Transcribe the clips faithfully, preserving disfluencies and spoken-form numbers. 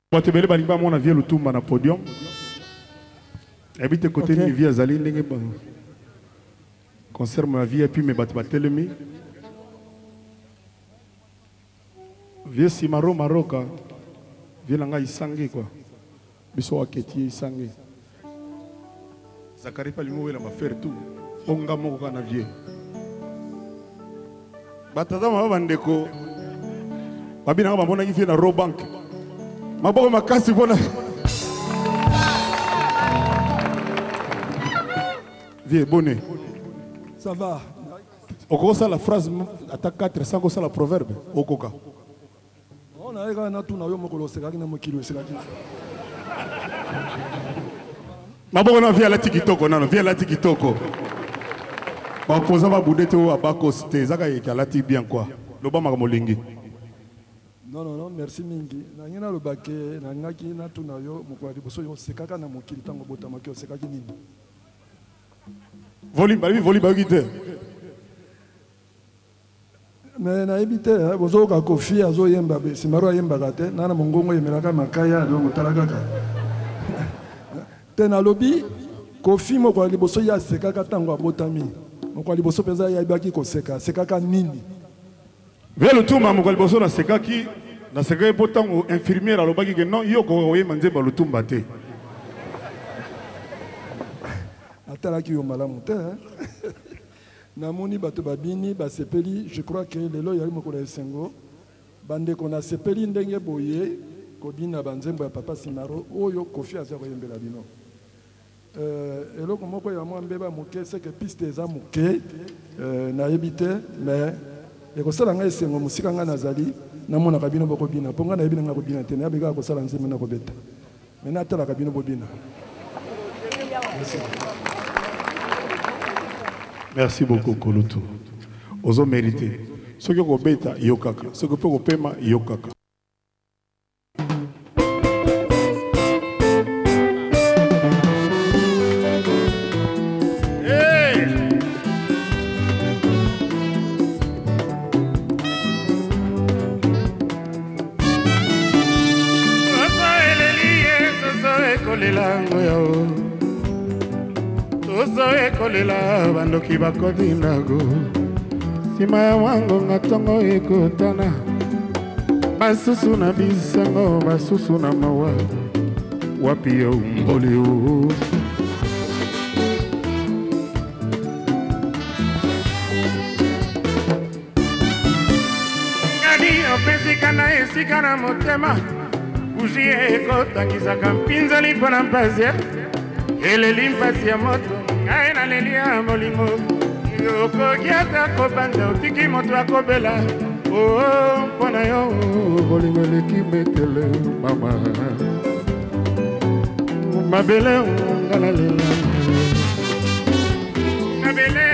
Tu belle balimba mon avion le tumba na podium. Habite côté ni vie azali ndenge ba. Concert ma vie et puis me bat batelemi. Vie simaro maroka. Vie langa isangi quoi. Biso aketi isangi. Zakari pa limo wela ba faire tout. Onga moko kana vie. Batata ma bandeko. Babina ba mona ki vie na Rob Bank. Maboko makasi bona. Viens, bonnet. Ça va. Oko ça la phrase attaque quatre cents ça la proverbe okoka. On a eu un tout na yo mokolo sekaki na mokilo sekaki. Maboko na via la tikitoko nano, via la tikitoko. Ba posa ba boudete o abako ste zaka yeka la ti bien quoi. Loba mamolingi. Non, non, non, merci mingi. Nangina le baquet, nangaki na tout na yo, mokwadi boso yo sekaka na mokili tango botamaki o sekaki nini. Volume, bah oui, volume, bah oui, mais na ebite, bozo ka kofi azo yemba be, simaro yemba kate, nana mongongo yemelaka makaya do motalaka ka. Tena lobi, kofi mokwadi boso ya sekaka tango abotami. Mokwadi boso peza ya ibaki ko seka, sekaka nini. Vers le tour, maman, quand boso na sekaki, na sekaki pourtant infirmière à l'obaki que non, yo ko oye manze ba le tour baté. Atalaki yo malamu te. Namoni bato babini ba sepeli, je crois que lelo yali mokolo esengo. Bande kona sepeli ndenge boye ko bina banzembo ya papa Simaro oyo kofi aza ko yembela bino. Euh eloko moko ya mwa mbeba moke c'est que piste eza moke euh na yebite mais et que ça l'engagé c'est mon musique en Nazali, na mon cabine bobina, pour nga na yebina bobina, te na bega ko sala nzeme na kobeta. Maintenant ta la cabine bobina. Merci beaucoup Kolutu. Ozo mérité. Ce que ko beta yokaka, ce que peut ko pema yokaka. Kolela bandoki bakodi nago sima ya wango ngatongo ekotana basusu na bisango basusu na mawa wapi yo mboli o ngani opesika na esika na motema buji ekotangisaka mpinzoli mpo na mpasi eleli mpasi ya moto ngai nalelia molingo okoki ata kobanza otiki moto akobela o mpo na yo bolingo eleki betele mama mabele ngalalela mabele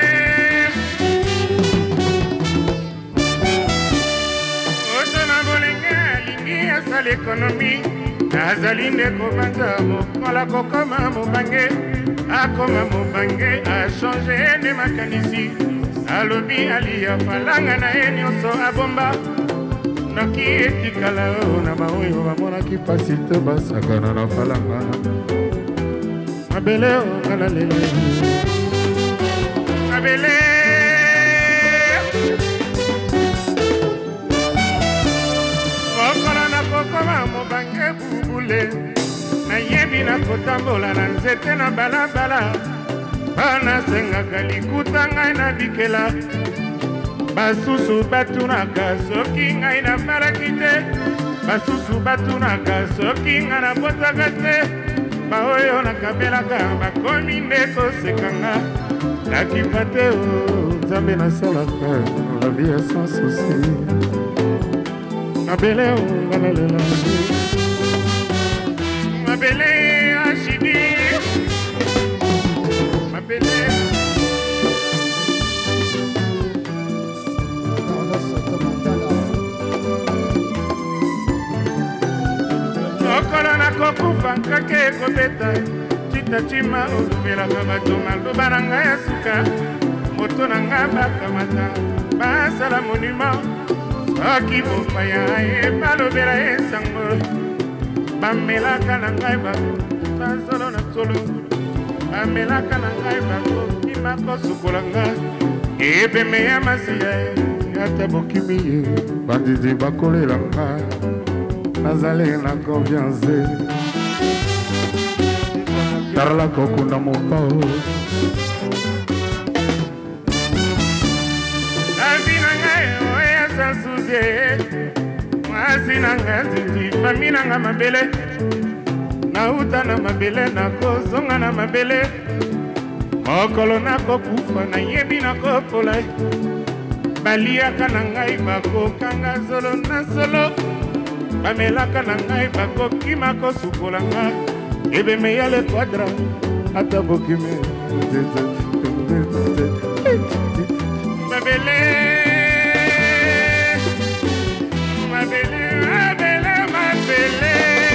otona bolingo alingi asala ekonomi nazali nde kobanza mokola kokoma mobange akoma mobange achange nde makanisi alobi aliya falanga na ye nyonso abomba noki etikala o na baoyo bamonaki pasi te basakana na falanga mabele ongala lelo mabele okola na kokoma mobange bubule nayebi na kotambola na nzete na balabala bana sengaka likuta ngai na bikela basusu batunaka soki ngai na malaki te basusu batunaka soki ngai na botaka te baoyo nakabelaka bakomi nde kosekanga nakipa te o nzambe nasalaka la vie ya sans souci mabele ongalalela mabele ashidi mabele okolo na kokufa nkake ekobeta citacima olobelaka bato maloba na ngai ya suka moto na ngai bakamata basala monima soki bopaya ye balobela ye sango bamelaka na ngai basolo na solo bamelaka na ngai bakokima kosukola nga ebeme ya masiya ata bokimi ye bandidi bakolela nga nazali na confiance tarala kokunda mopao nabi na ngai oya sansuzie mwasi na nga nzinzi fami na nga mabele nauta na mabele nakozonga na mabele mokolo nakokufa nayebi nakopola baliaka na ngai bakokanga zolo na solo bamelaka na ngai bakokima kosukola nga ebeme ya le quadra ata bokime mabele mabele mabele mabele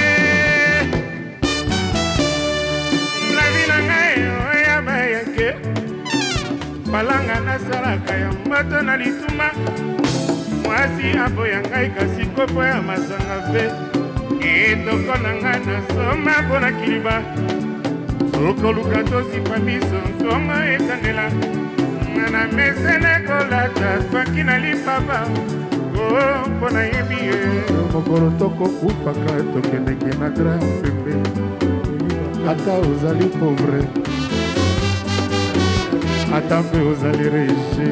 lavi na ngai oya bayake palanga nasalaka ya moto na lituma mwasi aboya ngai kasi kopo ya masanga ve etoko na ngai nasoma mpo na kiliba sokoluka tosipa miso ntongo ekandela na mesene kolata twaki na lipapa o mpo nayebi ye mokolo tokokufaka tokendenge na grand pembe ata ozali pauvre ata mpe ozali riche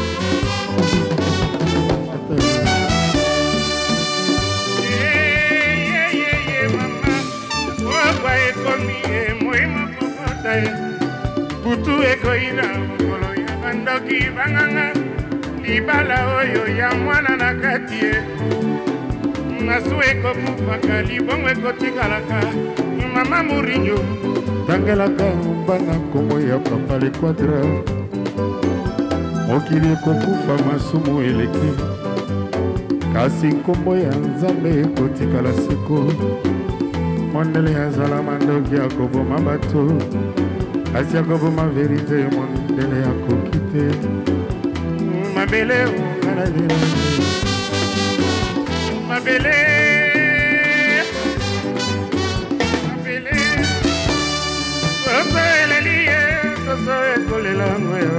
okwa ekomi ye moimo kokota ye butu ekoyina mokolo ya bandoki banganga libala oyo ya mwana na kati ye masu ekokufaka libongo ekotikalaka mama murinyo tangelaka bana kongo ya papa le quadra mokili ekokufa masumu eleki kasi nkombo ya nzambe ekotikala siko mondele azala mandoki akoboma bato kasi akoboma verite mondele akoki te mabele ongalalela mabele mabele soso eleli ye soso ekolela ngoyo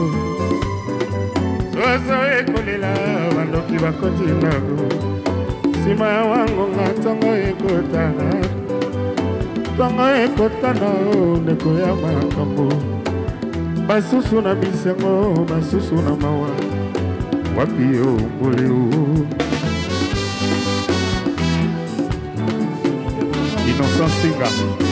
soso ekolela bandoki bakoti ndako nsima ya wangonga ntongo ekotana ntongo ekotana ndeko ya makambo basusu na bisengo basusu na mawa wapi yo mboleo Innocent Singa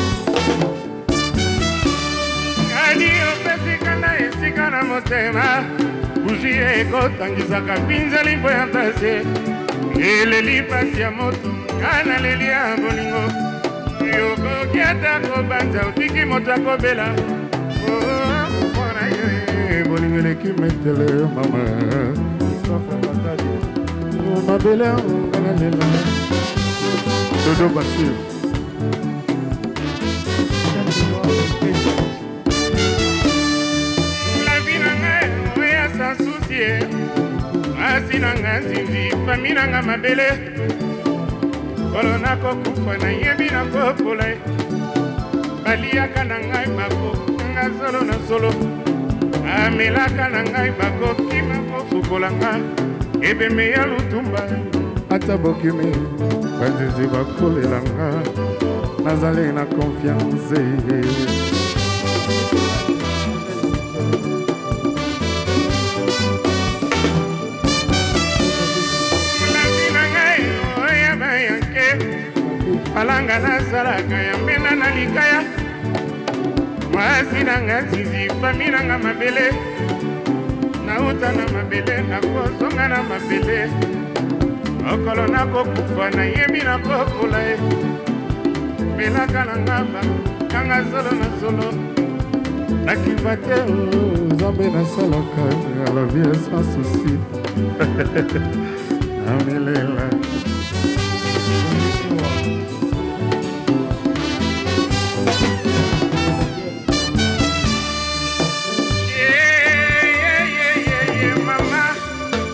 kadi opesika na esika na motema buji ekotangisaka pinzeli mpo ya mpasi eleli pasi ya moto ngana leli ya bolingo yokoki ata kobanza otiki moto akobela mpona ye bolingo eleki metele mama mabele ngana lela dodo basir asi na nga nzinzi fami na nga mabele kolo nakokufa nayebi nakopola baliaka na ngai bakokanga solo na solo amelaka na ngai bakokima kosukola nga ebeme ya lutumba ata bokimi banzinzi bakolela nga nazali na confiance palanga nazalaka ya mbena na likaya mwasi na nga nzizi fami na nga mabele nauta na mabele nakozonga na mabele okolo nakokufa nayebi nakokola ye melaka na nga bakanga solo na solo nakiva te nzambe nasalaka la vie sans souci amelela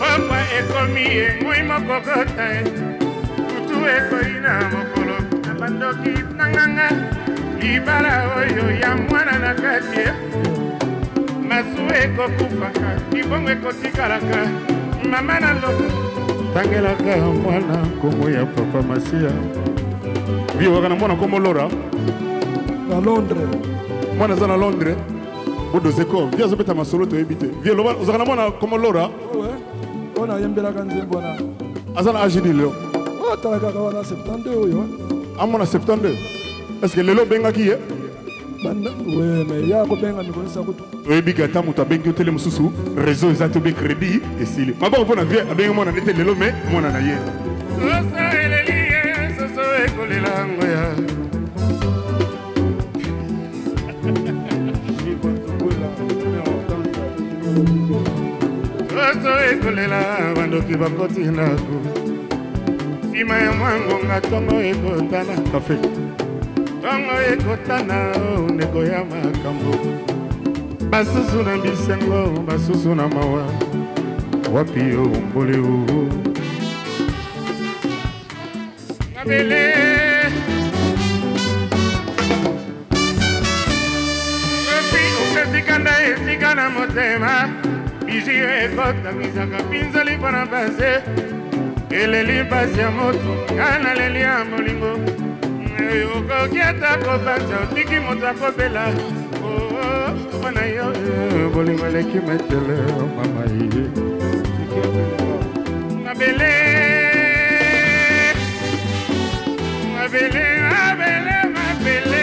moi mokokota tutu ekoina mokolo bandoki nanganga libala oyo ya mwana na kati masu ekokufaka libongo ekotikalaka mama na loko tangelaka mwana kombo ya papa Masia bio wakana mwana kombo Lora na Londres mwana za na Londres bodo zeko via zobeta masolo to ebite via loba ozakana mwana kombo Lora ouais on a yembelaka nzembo na azana agidi leo oh talaka wana septante oyo amona septante est-ce que lelo bengaki ye banda ouais mais ya ko benga mi konisa kutu oyebika ata moto abengi otele mosusu réseau eza tobe crédit esili maboko mpona vie abengi mwana nete lelo me mwana na ye soso eleli ye soso ekolela ngoya soso ekolela bandoki bakoti ndako nsima ya mwangonga ntongo ekotana kafe ntongo ekotana ndeko ya makambo basusu na bisengo basusu na mawa wapi yo mbole u mabele opi okesikanda esika na motema biji ekotangisaka pinzoli mpo na base eleli pasi ya moto nga naleli ya molingo okoki ata kobanza otiki moto akobela mpona yo bolingo eleki metele mama ye mabele mabele mabele mabele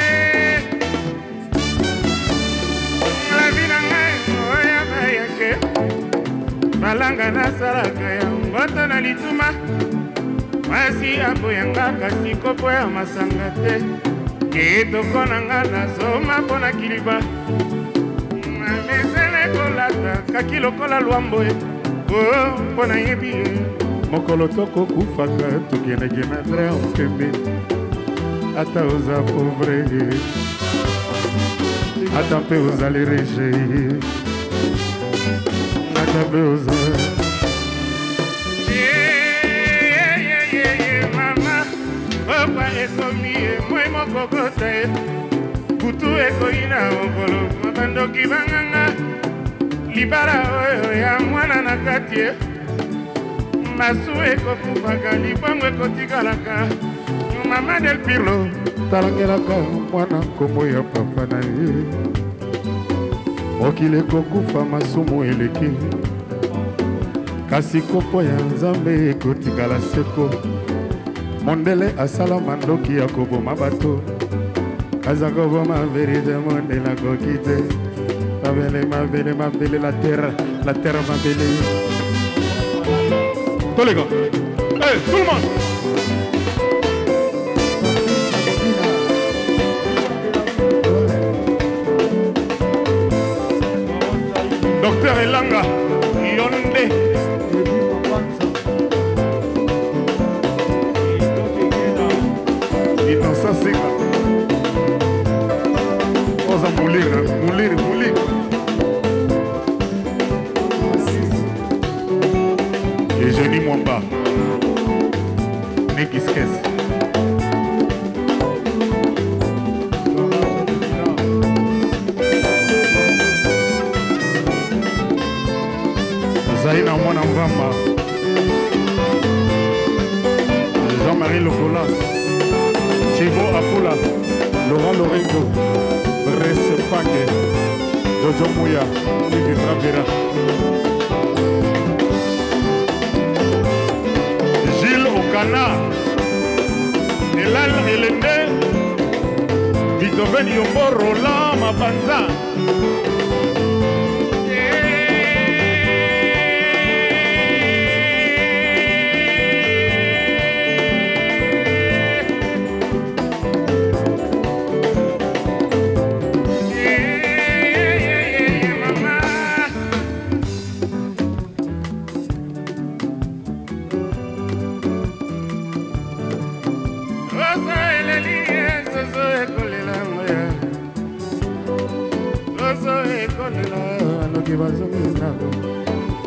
labi na ngai oya bayake malanga nasalaka yango to na lituma mwasi aboyanga kasi kopo ya masanga te etoko na nga nazoma mpo na kiliba mesele kolata kaki lokola lwambo e mpo nayebi ye mokolo tokokufaka tokendeke na dra okembe ata oza pauvre ata mpe ozali rege ata mpe oza mama ekomi moi mokokota ye butu ekoyi na okolo mabandoki banganga libala oyo ya mwana na kati ye masu ekokufaka libongo ekotikalaka mama del Pirlo talangelaka mwana nkombo ya papa na ye mokili ekokufa masumu eleki kasi kopo ya nzambe ekotikala seko mondele asala mandoki ya koboma bato kaza koboma verite mondela koki te mabele mabele mabele la terre la terre mabele tous les gars hey tout le monde docteur Elanga Yonde Innocent Sika oza muliri muliri muliri Eugénie Mwamba Nekiskes Zaina Mwana Mbamba Jean-Marie Locolas Chivo Apula Laurent Lorenzo Bresse Pange Jojo Mouya Niki Travera Gilles Okana Elal Elende Beethoven Yombo Roland Mabanza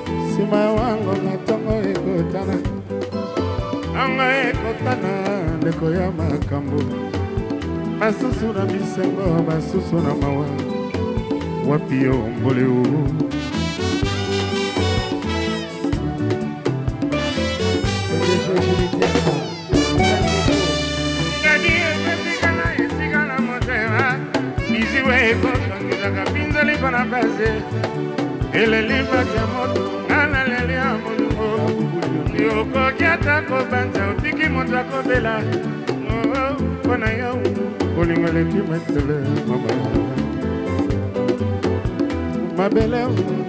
sima wango na tongo ekotana anga ekotana bandeko ya makambo basusu na bisengo basusu na mawa wapi yo mbole o Nadi esikana esikana motema Niziwe ekotangizaka pinzali pana pase Eleli batia moto Nana leli ya molungo Yoko kiata kobanza Utiki moto akobela Kona ya Kolingo leki metele Mabele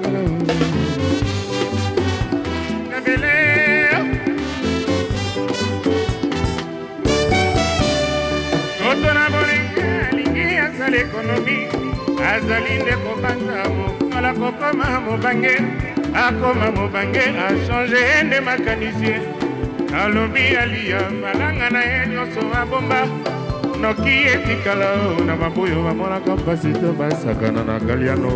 Mabele Otona bolinga Lingi asa l'économie Azali nde kobanza Mokola kokoma mobange Akoma mobange A changé nde makanisye Alobi alia Falanga na ye nyonso abomba Noki etikala Na maboyo Bamona kapasite Basakana na galiano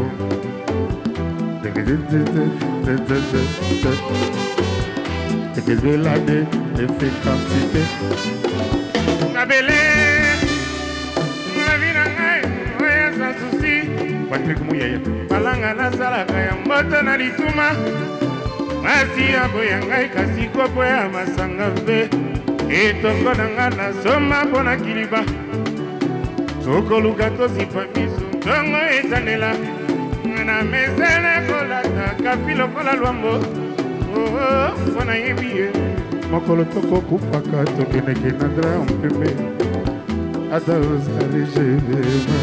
Tekelade Efekantite Nabele Mavina ngai Oya sa susi Patrick Mouyaya Balanga na salaka ya moto na lituma Masi ya boya ngai kasi kopo ya masanga ve Etoko na nga na soma pona kiliba Soko luka tozipa misu Tongo etanela Na mesele kolata Kapilo kola luambo Oh oh Pona yebiye Mokolo toko kufaka Tokeneke nadra mpeme Ata uzari jevema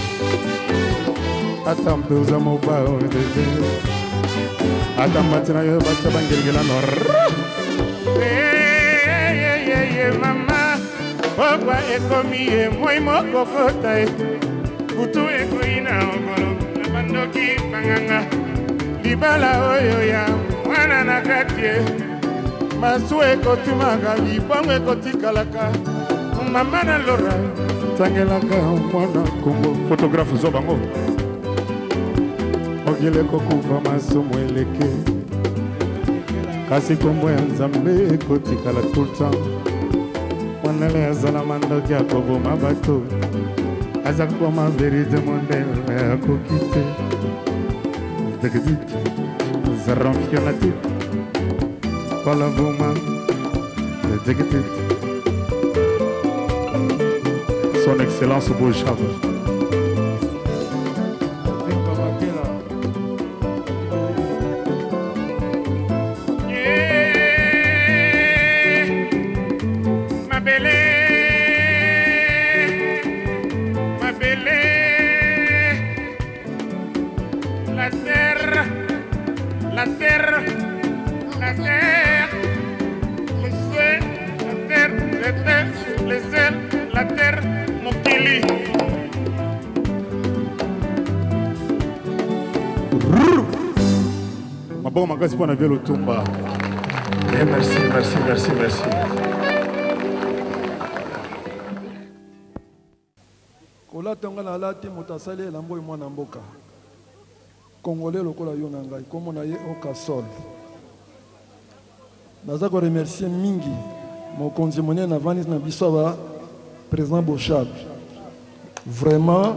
Ata mtuza moba Ondeze Ata matina yo Bata bangelgela nor Hey hey hey hey mama Pogwa ekomi ye Moi moko kota e Kutu eko ina ogolo Nabandoki panganga Libala oyo ya Mwana nakatie Masu eko tumaga Libongo eko tikalaka Mama na lora Tangelaka mwana kumbo Fotografe zobango Ogile kokuva maso mweleke Kasi kombo ya nzambe eko tikala tout le temps Mwanele azala mandoki akobo mabato Azak kwa ma verite mondele akokite Zegezit Zaramfionatit Kola vuma Zegezit Son Excellence Bouchave Bon, merci pour la ville au Tumba. Merci, merci, merci, merci. Kola tonga na lati mutasale lambo mwana mboka. Congolais lokola yo nangai komo na ye okasol. Naza ko remercier mingi mokonzi monene na vanis na biso ba président Bochab. Vraiment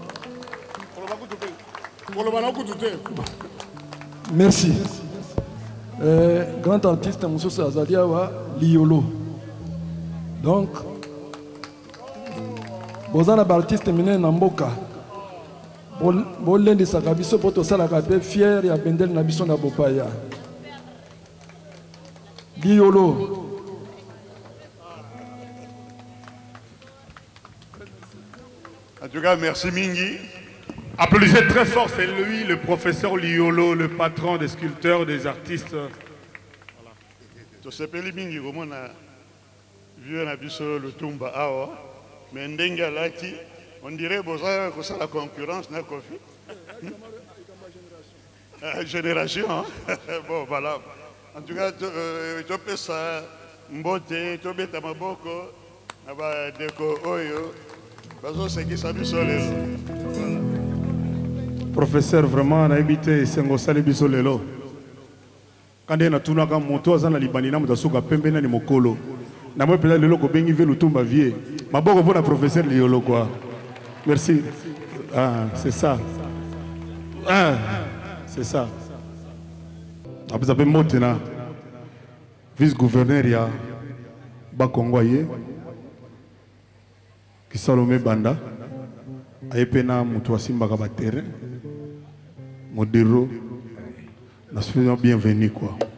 merci. Euh, grand artiste Moussa Azaliawa Liolo. Donc, bozana ba artiste mine na mboka. Bolendi sakabiso poto sala kabe fier ya bendel na biso na bopaya. Liolo. En tout cas, merci Mingi. Applaudissez très fort, c'est lui, le professeur Liolo, le patron des sculpteurs, des artistes. Tu sais pas Mingi comment on a vu un abisso le Tumba awa, mais ndenga lati, on dirait boza que ça la concurrence n'a pas fait. Génération, hein? Bon voilà. En tout cas, tu peux ça, mbote, tu peux ta maboko, naba deko oyo, bazo c'est qui ça biso lelo. Professeur, vraiment, on a habité Sengosali Bisolelo. Quand on a tout le monde, on a libani na mutasuka pembe na ni mokolo. Na moi peut-être le bengi ve Lutumba vie. Ma boko pour la professeur Liolo quoi. Merci. Ah, c'est ça. Ah, c'est ça. Après ça peut maintenant. Vice-gouverneur ya Bakongwaye qui Salomé Banda ayepena mutu asimbaka ba terrain modero na bienvenue quoi.